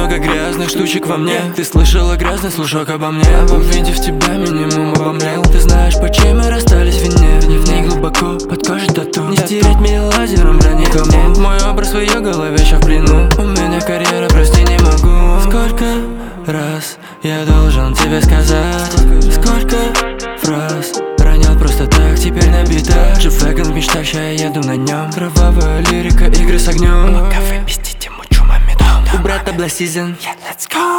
много грязных штучек во мне. Ты слышала грязный слушок обо мне. Увидев тебя, минимум обомлел. Ты знаешь, почему мы расстались в вине. В ней глубоко, под кожей тату. Не стереть меня лазером, бля, никому. Мой образ в ее голове ща в плену. У меня карьера, прости, не могу. Сколько раз я должен тебе сказать? Сколько фраз ронял просто так, теперь на битах. Жив веган в мечтах, ща я еду на нем. Кровавая лирика, игры с огнем. Пока вы пиздите мучу мамедон. У брата Black Season, yeah, let's go.